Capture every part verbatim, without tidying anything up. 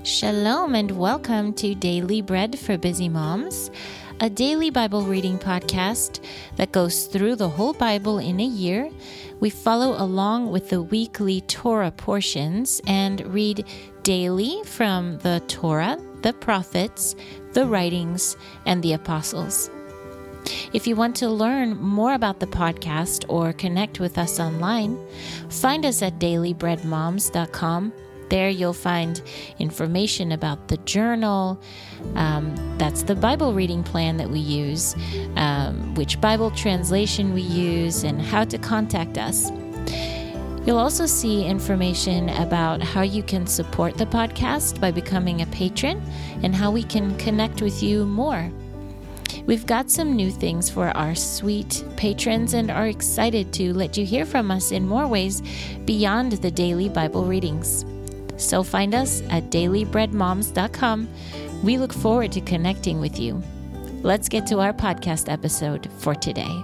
Shalom and welcome to Daily Bread for Busy Moms, a daily Bible reading podcast that goes through the whole Bible in a year. We follow along with the weekly Torah portions and read daily from the Torah, the prophets, the writings, and the apostles. If you want to learn more about the podcast or connect with us online, find us at daily bread moms dot com. There you'll find information about the journal, um, that's the Bible reading plan that we use, um, which Bible translation we use, and how to contact us. You'll also see information about how you can support the podcast by becoming a patron and how we can connect with you more. We've got some new things for our sweet patrons and are excited to let you hear from us in more ways beyond the daily Bible readings. So find us at daily bread moms dot com. We look forward to connecting with you. Let's get to our podcast episode for today.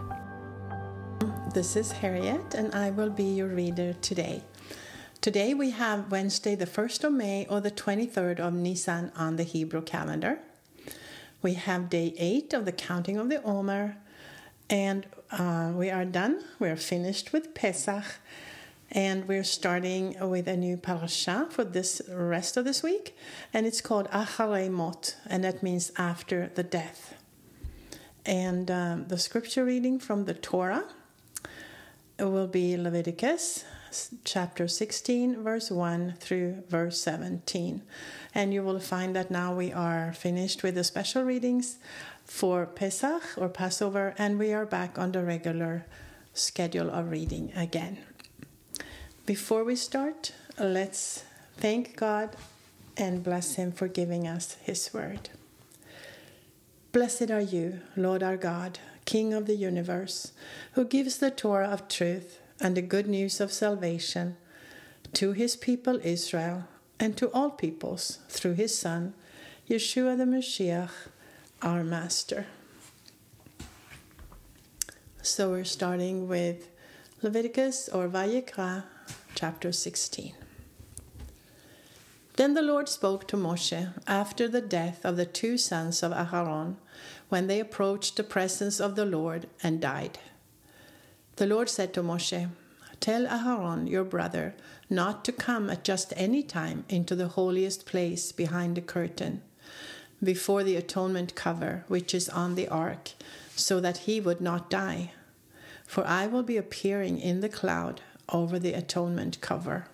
This is Harriet, and I will be your reader today. Today we have Wednesday, the first of May, or the twenty-third of Nisan on the Hebrew calendar. We have day eight of the counting of the Omer, and uh, we are done. We are finished with Pesach. And we're starting with a new parasha for this rest of this week, and it's called Acharei Mot, and that means after the death. And um, the scripture reading from the Torah will be Leviticus chapter sixteen, verse one through verse seventeen. And you will find that now we are finished with the special readings for Pesach or Passover, and we are back on the regular schedule of reading again. Before we start, let's thank God and bless Him for giving us His word. Blessed are you, Lord our God, King of the universe, who gives the Torah of truth and the good news of salvation to His people Israel and to all peoples through His Son, Yeshua the Mashiach, our Master. So we're starting with Leviticus or Vayikra, chapter sixteen. Then the Lord spoke to Moshe after the death of the two sons of Aharon, when they approached the presence of the Lord and died. The Lord said to Moshe, "Tell Aharon, your brother, not to come at just any time into the holiest place behind the curtain, before the atonement cover which is on the ark, so that he would not die. For I will be appearing in the cloud over the atonement cover.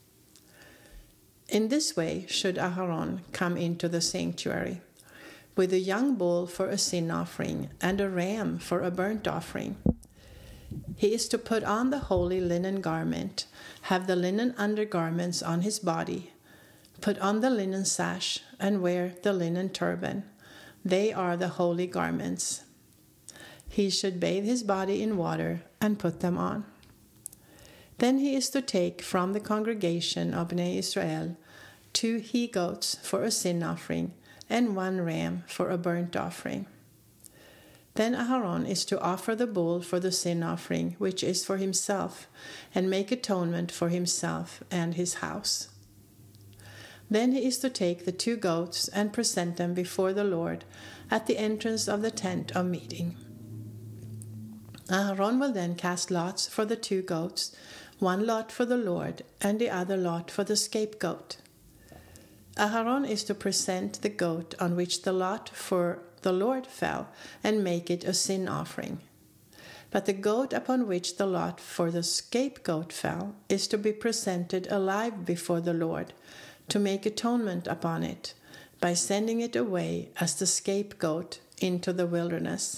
In this way should Aharon come into the sanctuary, with a young bull for a sin offering and a ram for a burnt offering. He is to put on the holy linen garment, have the linen undergarments on his body, put on the linen sash, and wear the linen turban. They are the holy garments. He should bathe his body in water and put them on. Then he is to take from the congregation of Bnei Israel two he-goats for a sin offering and one ram for a burnt offering. Then Aharon is to offer the bull for the sin offering, which is for himself, and make atonement for himself and his house. Then he is to take the two goats and present them before the Lord at the entrance of the tent of meeting. Aharon will then cast lots for the two goats, one lot for the Lord and the other lot for the scapegoat. Aharon is to present the goat on which the lot for the Lord fell and make it a sin offering. But the goat upon which the lot for the scapegoat fell is to be presented alive before the Lord, to make atonement upon it, by sending it away as the scapegoat into the wilderness.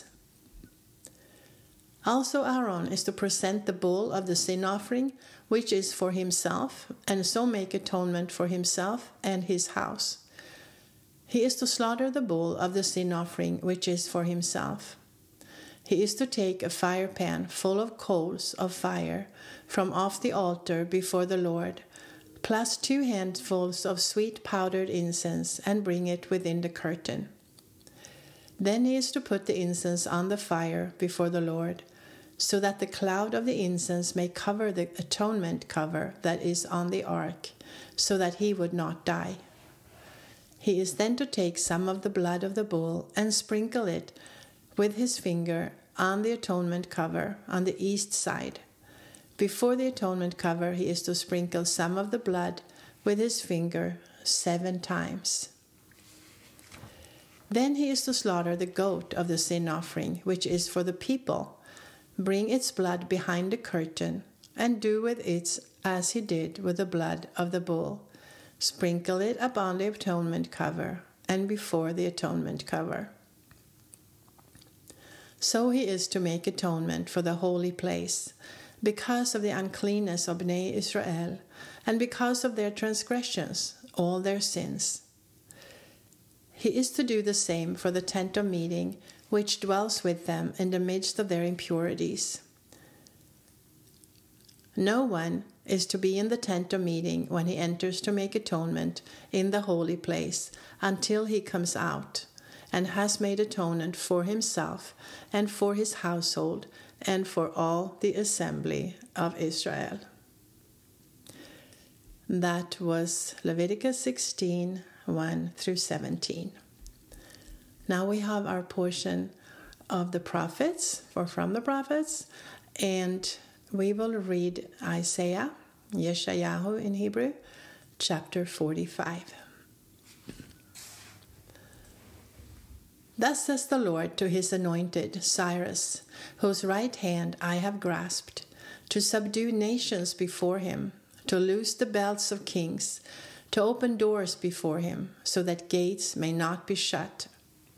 Also Aaron is to present the bull of the sin offering, which is for himself, and so make atonement for himself and his house. He is to slaughter the bull of the sin offering, which is for himself. He is to take a fire pan full of coals of fire from off the altar before the Lord, plus two handfuls of sweet powdered incense, and bring it within the curtain. Then he is to put the incense on the fire before the Lord, so that the cloud of the incense may cover the atonement cover that is on the ark, so that he would not die. He is then to take some of the blood of the bull and sprinkle it with his finger on the atonement cover on the east side. Before the atonement cover, he is to sprinkle some of the blood with his finger seven times. Then he is to slaughter the goat of the sin offering, which is for the people. Bring its blood behind the curtain, and do with it as he did with the blood of the bull. Sprinkle it upon the atonement cover and before the atonement cover. So he is to make atonement for the holy place, because of the uncleanness of Bnei Israel, and because of their transgressions, all their sins. He is to do the same for the tent of meeting, which dwells with them in the midst of their impurities. No one is to be in the tent of meeting when he enters to make atonement in the holy place until he comes out and has made atonement for himself and for his household and for all the assembly of Israel. That was Leviticus sixteen, one through seventeen. Now we have our portion of the prophets, or from the prophets, and we will read Isaiah, Yeshayahu in Hebrew, chapter forty-five. Thus says the Lord to his anointed, Cyrus, whose right hand I have grasped, to subdue nations before him, to loose the belts of kings, to open doors before him, so that gates may not be shut.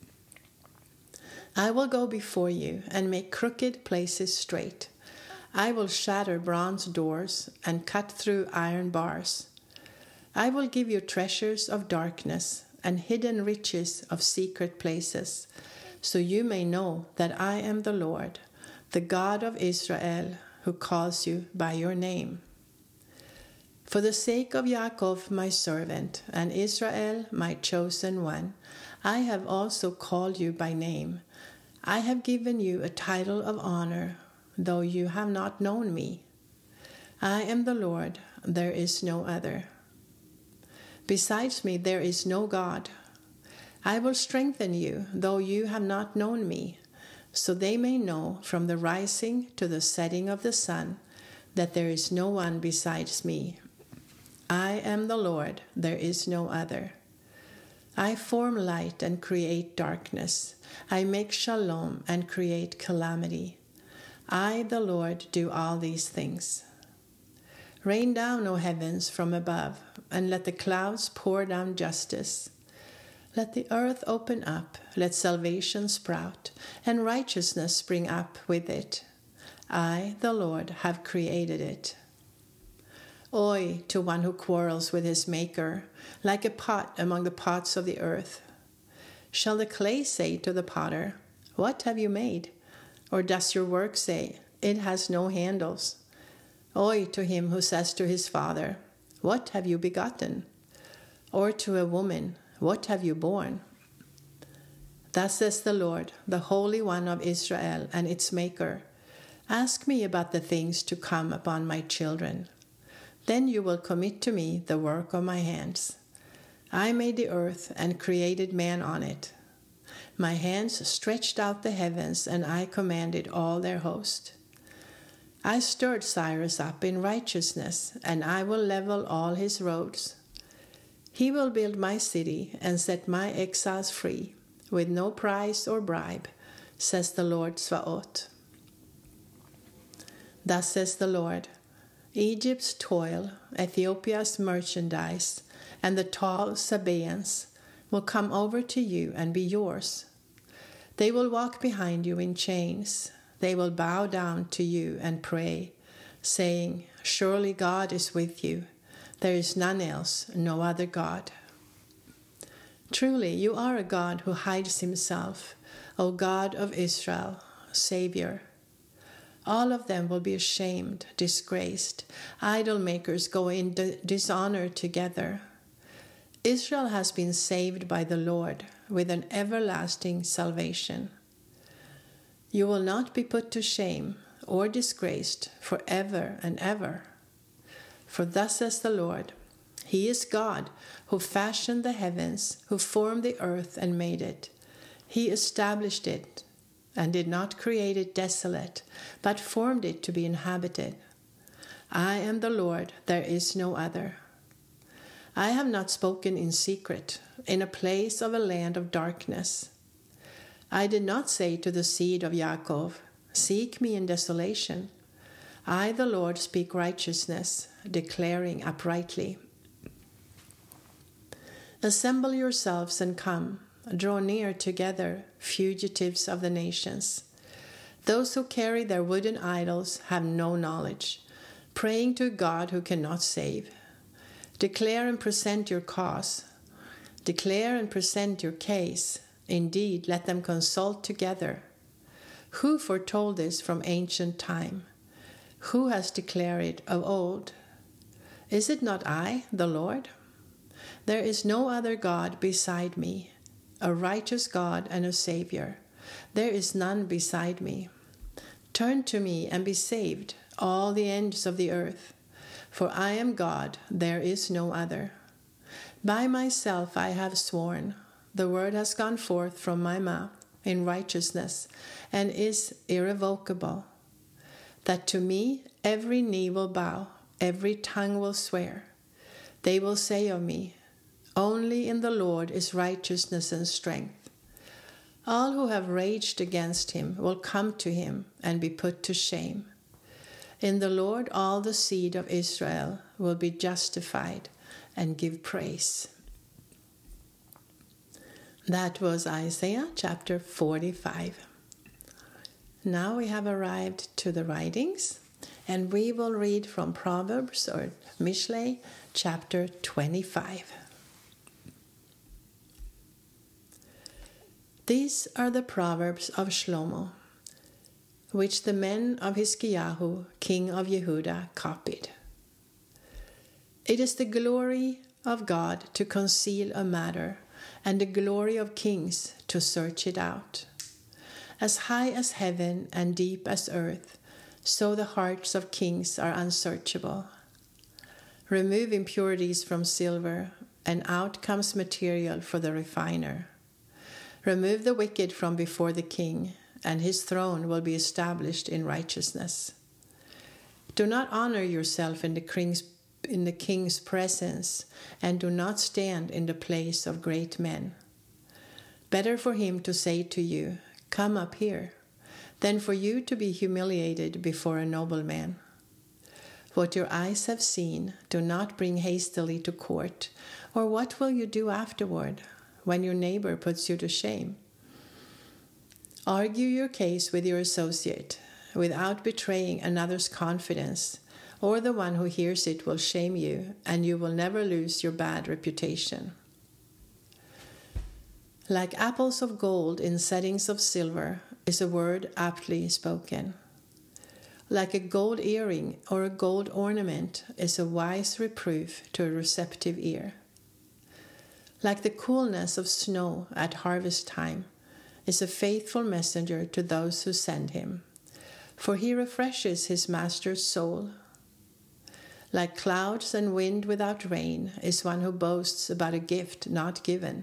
I will go before you and make crooked places straight. I will shatter bronze doors and cut through iron bars. I will give you treasures of darkness and hidden riches of secret places, so you may know that I am the Lord, the God of Israel, who calls you by your name. For the sake of Yaakov, my servant, and Israel, my chosen one, I have also called you by name. I have given you a title of honor, though you have not known me. I am the Lord, there is no other. Besides me, there is no God. I will strengthen you, though you have not known me, so they may know from the rising to the setting of the sun that there is no one besides me. I am the Lord, there is no other. I form light and create darkness. I make shalom and create calamity. I, the Lord, do all these things. Rain down, O heavens, from above, and let the clouds pour down justice. Let the earth open up, let salvation sprout, and righteousness spring up with it. I, the Lord, have created it. Oi, to one who quarrels with his maker, like a pot among the pots of the earth. Shall the clay say to the potter, What have you made? Or does your work say, It has no handles? Oi, to him who says to his father, What have you begotten? Or to a woman, What have you borne? Thus says the Lord, the Holy One of Israel and its Maker, Ask me about the things to come upon my children. Then you will commit to me the work of my hands. I made the earth and created man on it. My hands stretched out the heavens, and I commanded all their host. I stirred Cyrus up in righteousness, and I will level all his roads. He will build my city and set my exiles free, with no price or bribe, says the Lord Svaot. Thus says the Lord, Egypt's toil, Ethiopia's merchandise, and the tall Sabaeans will come over to you and be yours. They will walk behind you in chains. They will bow down to you and pray, saying, Surely God is with you. There is none else, no other God. Truly, you are a God who hides himself, O God of Israel, Savior. All of them will be ashamed, disgraced. Idol makers go in dishonor together. Israel has been saved by the Lord with an everlasting salvation. You will not be put to shame or disgraced forever and ever. For thus says the Lord, He is God, who fashioned the heavens, who formed the earth and made it. He established it and did not create it desolate, but formed it to be inhabited. I am the Lord, there is no other. I have not spoken in secret, in a place of a land of darkness. I did not say to the seed of Jacob, seek me in desolation. I, the Lord, speak righteousness, declaring uprightly. Assemble yourselves and come, draw near together, fugitives of the nations. Those who carry their wooden idols have no knowledge, praying to God who cannot save. Declare and present your cause. Declare and present your case. Indeed, let them consult together. Who foretold this from ancient time? Who has declared it of old? Is it not I, the Lord? There is no other God beside me, a righteous God and a Savior. There is none beside me. Turn to me and be saved, all the ends of the earth. For I am God, there is no other. By myself I have sworn, the word has gone forth from my mouth in righteousness, and is irrevocable, that to me every knee will bow, every tongue will swear. They will say of me, only in the Lord is righteousness and strength. All who have raged against him will come to him and be put to shame. In the Lord all the seed of Israel will be justified and give praise. That was Isaiah chapter forty-five. Now we have arrived to the writings, and we will read from Proverbs or Mishlei chapter twenty-five. These are the Proverbs of Shlomo, which the men of Hiskiyahu, king of Yehuda, copied. It is the glory of God to conceal a matter, and the glory of kings to search it out. As high as heaven and deep as earth, so the hearts of kings are unsearchable. Remove impurities from silver, and out comes material for the refiner. Remove the wicked from before the king, and his throne will be established in righteousness. Do not honor yourself in the king's, in the king's presence, and do not stand in the place of great men. Better for him to say to you, come up here, than for you to be humiliated before a nobleman. What your eyes have seen, do not bring hastily to court, or what will you do afterward, when your neighbor puts you to shame? Argue your case with your associate, without betraying another's confidence, or the one who hears it will shame you, and you will never lose your bad reputation. Like apples of gold in settings of silver is a word aptly spoken. Like a gold earring or a gold ornament is a wise reproof to a receptive ear. Like the coolness of snow at harvest time is a faithful messenger to those who send him, for he refreshes his master's soul. Like clouds and wind without rain is one who boasts about a gift not given.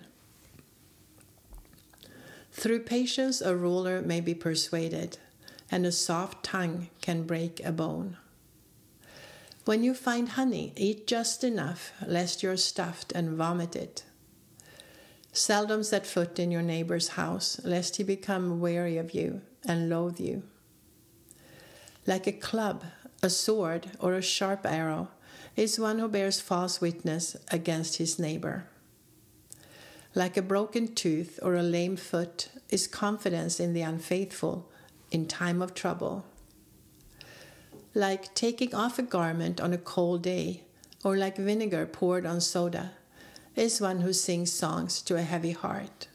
Through patience a ruler may be persuaded, and a soft tongue can break a bone. When you find honey, eat just enough, lest you are stuffed and vomit it. Seldom set foot in your neighbor's house, lest he become weary of you and loathe you. Like a club, a sword, or a sharp arrow is one who bears false witness against his neighbor. Like a broken tooth or a lame foot is confidence in the unfaithful in time of trouble. Like taking off a garment on a cold day, or like vinegar poured on soda, is one who sings songs to a heavy heart.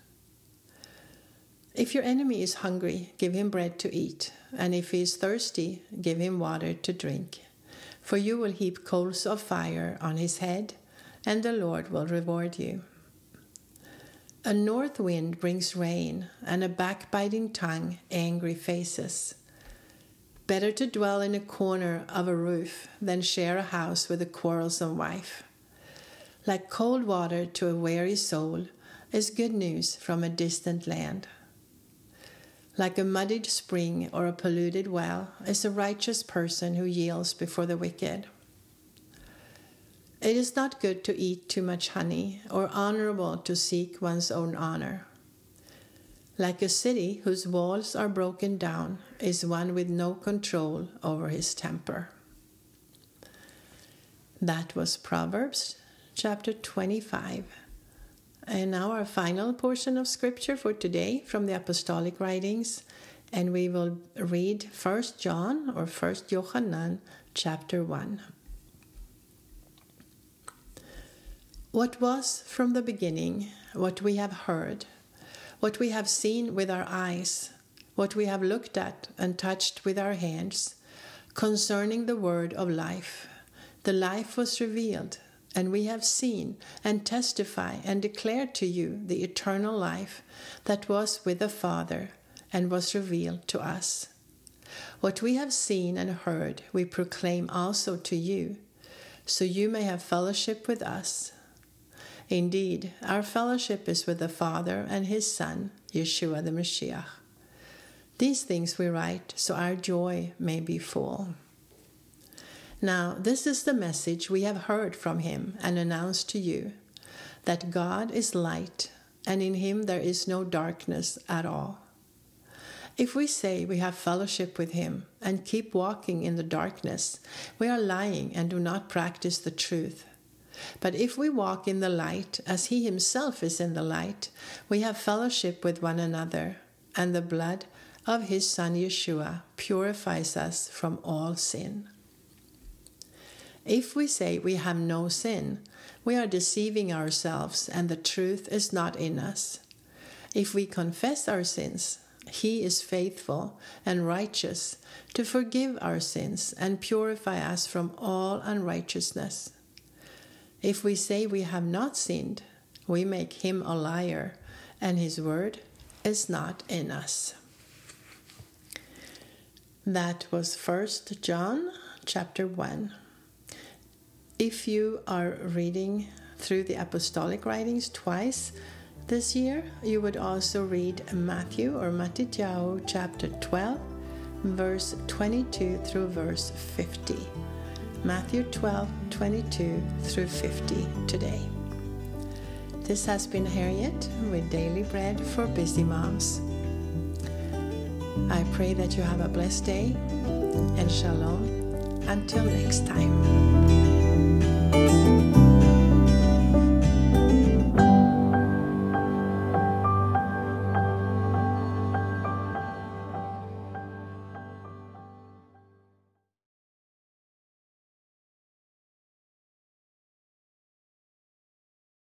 If your enemy is hungry, give him bread to eat, and if he is thirsty, give him water to drink. For you will heap coals of fire on his head, and the Lord will reward you. A north wind brings rain, and a backbiting tongue angry faces. Better to dwell in a corner of a roof than share a house with a quarrelsome wife. Like cold water to a weary soul is good news from a distant land. Like a muddied spring or a polluted well is a righteous person who yields before the wicked. It is not good to eat too much honey, or honorable to seek one's own honor. Like a city whose walls are broken down is one with no control over his temper. That was Proverbs chapter twenty-five. And now our final portion of scripture for today from the Apostolic Writings, and we will read First John or First Yohanan chapter one. What was from the beginning, what we have heard, what we have seen with our eyes, what we have looked at and touched with our hands, concerning the word of life. The life was revealed, and we have seen and testify and declare to you the eternal life that was with the Father and was revealed to us. What we have seen and heard we proclaim also to you, so you may have fellowship with us. Indeed, our fellowship is with the Father and his Son, Yeshua the Mashiach. These things we write so our joy may be full. Now, this is the message we have heard from him and announced to you, that God is light, and in him there is no darkness at all. If we say we have fellowship with him and keep walking in the darkness, we are lying and do not practice the truth. But if we walk in the light, as he himself is in the light, we have fellowship with one another, and the blood of his Son Yeshua purifies us from all sin. If we say we have no sin, we are deceiving ourselves, and the truth is not in us. If we confess our sins, he is faithful and righteous to forgive our sins and purify us from all unrighteousness. If we say we have not sinned, we make him a liar, and his word is not in us. That was First John chapter one. If you are reading through the Apostolic Writings twice this year, you would also read Matthew or Matityahu chapter twelve, verse twenty-two through verse fifty. Matthew twelve, twenty-two through fifty today. This has been Harriet with Daily Bread for Busy Moms. I pray that you have a blessed day, and shalom until next time.